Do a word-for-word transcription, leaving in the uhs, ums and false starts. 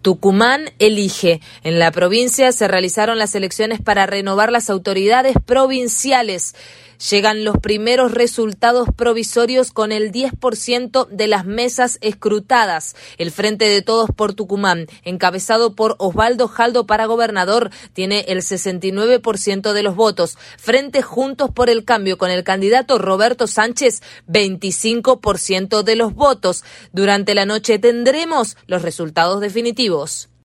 Tucumán elige. En la provincia se realizaron las elecciones para renovar las autoridades provinciales. Llegan los primeros resultados provisorios con el diez por ciento de las mesas escrutadas. El Frente de Todos por Tucumán, encabezado por Osvaldo Jaldo para gobernador, tiene el sesenta y nueve por ciento de los votos. Frente Juntos por el Cambio, con el candidato Roberto Sánchez, veinticinco por ciento de los votos. Durante la noche tendremos los resultados definitivos.